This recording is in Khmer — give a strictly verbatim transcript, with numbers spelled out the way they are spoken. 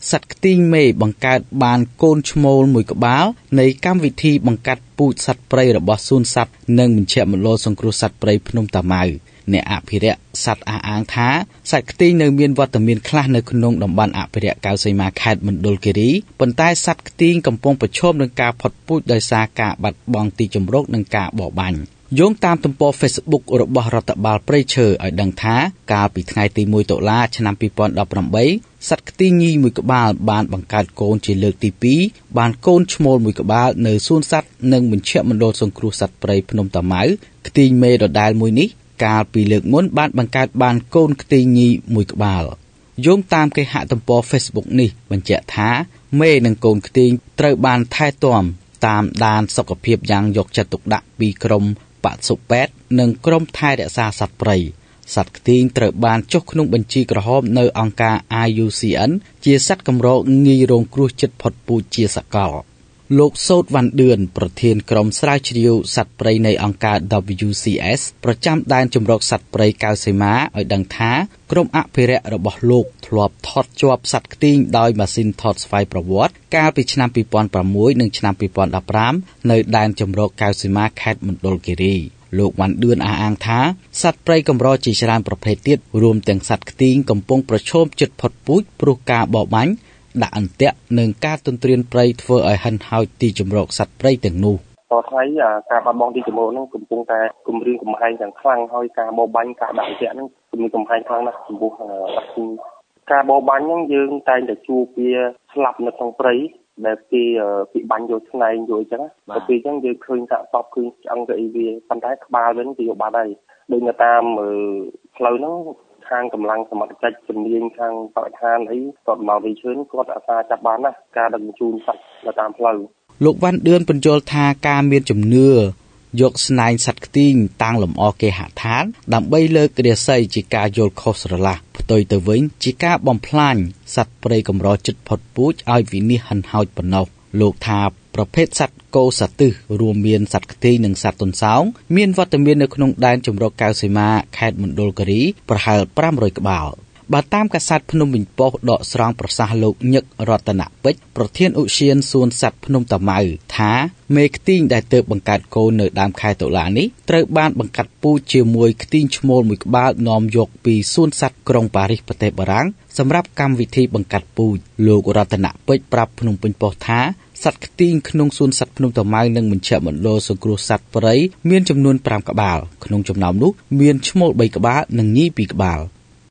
សត្វខ្ទីងមេបង្កើតបានកូនឈ្មោលមួយក្បាលនៃកម្មវិធីបង្កាត់ពូជសត្វព្រៃរបស់សួនសត្វនិងមជ្ឈមណ្ឌលសង្គ្រោះសត្វព្រៃភ្នំតាម៉ៅអ្នកអភិរក្សសត្វអះអាងថាសត្វខ្ទីងនៅមានវត្តមានខ្លះនៅក្នុងតំបន់អភិរក្សកៅសីមាខេត្តមណ្ឌលគិរីប៉ុន្តែសត្វខ្ទីងកំពុងប្រឈមនឹងការផុតពូជដោយសារការបាត់បង់ទីជម្រកនិងការបរបាញ់យោងតាមទំព័រ Facebook របស់រដ្ឋបាលព្រៃឈើឲ្យដឹងថាកាលពីថ្ងៃទីមួយតុលាឆ្នាំពីរពាន់ដប់ប្រាំបីសត្វខ្ទីងញីមួយក្បាលបានបង្កើតកូនជាលើកទីពីរបានកូនឈ្មោលមួយក្បាលនៅសួនសត្វនិងមជ្ឈមណ្ឌលសង្គ្រោះសត្វព្រៃភ្នំតាម៉ៅខ្ទីងមេដដែលមួយនេះកាលពីលើកមុនបានបង្កើតបានកូនខ្ទីងញីមួយក្បាលយោងតាមគេហទំព័រ Facebook នេះបញ្ជាក់ថាមេនិងកូនខ្ទីងត្រូវបានថែទាំតាមដានសុខភាពយ៉ាងយកចិត្តទុកដាក់ពីក្រុមបសុពេទ្យនិងក្រុមថែរក្សាសត្វព្រៃសត្វខ្ទីងត្រូវបានចុះក្នុងបញ្ជីក្រហមនៅអង្គការ I U C N ជាសត្វកម្រងាយរងគ្រោះជិតផុតពូជជាសកលលោកសូតវ៉ាន់ឌឿនប្រធានក្រុមស្រាវជ្រាវសត្វព្រៃនៃអង្គការ W C S ប្រចាំដែនជម្រកសត្វព្រៃកៅសីមាឲ្យដឹងថាក្រុមអភិរក្សរបស់លោកធ្លាប់ថតជាប់សត្វខ្ទីងដោយម៉ាស៊ីនថតស្វ័យប្រវត្តិកាលពីឆ្នាំពីរពាន់ប្រាំមួយនិងឆ្នាំពីរពាន់ដប់ប្រាំនៅដែនជម្រកកៅសីមាខេត្តមណ្ឌលគិរីលោកវ៉ាន់ឌឿនអះអាងថាសត្វព្រៃកម្រជាច្រើនប្រភេទទៀតរួមទាំងសត្វខ្ទីងកំពុងប្រឈមជិតផុតពូជព្រោះការបរបាញ់ដាក់អន្ទាក់និងការទន្ទ្រានព្រៃធ្វើឲ្យហិនហោចទីជម្រកសត្វព្រៃទាំងនោះតោះថ្ងៃការបាត់បង់ទីជម្រកហ្នឹងកំពុងតែគំរាមកំហែងយ៉ាងខ្លាំងហើយការបរបាញ់ការដាក់អន្ទាក់ហ្នឹងគំរាមកំហែងខ្លាំងណាស់ចំពោះការបរបាញ់ហ្នឹងយើងតែងតែជួបវាស្លាប់នៅក្នុងព្រៃដែលពីពីបាញ់យកស្នែងយកអញ្ចឹងទៅពីអញ្ចឹងយើងឃើញសាកសពឃើញឆ្អឹងទៅអីវាប៉ុន្តែក្បាលវិញវាយកបាត់ហើយដូចនៅតាមផ្លូវហ្នឹងខាងកម្លាំងសមត្ថកិច្ចជំនាញខាងបរិស្ថានអីគាត់មកវិញឈឿនគាត់អាសាចាប់បានណាការដឹកជញ្ជូនសត្វនៅតាមផ្លូវលោកវ៉ាន់ឌឿនបញ្យល់ថាការមានជំនឿយកស្នែងសត្វខ្ទីងតាំងលម្អគេហដ្ឋានដើម្បីលើករាសីជាការយល់ខុសស្រឡះផ្ទុយទៅវិញជាការបំផ្លាញសត្វព្រៃកម្រជិតផុតពូជឲ្យវិនិច្ឆ័យហិនហោចប៉ុណ្ណោះលោកថាប្រភេទសត្វកោសាទិសរួមមានសត្វខ្ទីងនិងសត្វទន្សោងមានវត្តមាននៅក្នុងដែនជម្រកកៅសីមាខេត្តមណ្ឌលគិរីប្រហែលប្រាំរយក្បាលបើតាមកាសែតភ្នំវិញប៉ុស្តិ៍ដកស្រង់ប្រសាសន៍លោកញឹករតនពេជ្រប្រធានឧទ្យានសួនសត្វភ្នំតាម៉ៅថាមេខ្ទីងដែលទើបបង្កើតកូននៅដើមខែតុលានេះត្រូវបានបង្កាត់ពូជជាមួយខ្ទីងឈ្មោលមួយក្បាលនាំយកពីសួនសត្វក្រុងប៉ារីសប្រទេសបារាំងសម្រាប់កម្មវិធីបង្កាត់ពូជលោករតនពេជ្រប្រាប់ភ្នំពេញប៉ុស្តិ៍ថាសត្វខ្ទីងក្នុងសួនសត្វភ្នំតាម៉ៅនិងមជ្ឈមណ្ឌលសង្គ្រោះសត្វព្រៃមានចំនួនប្រាំក្បាលក្នុងចំណោមនោះមានឈ្មោលបីក្បាលនិងញីពីរក្បាល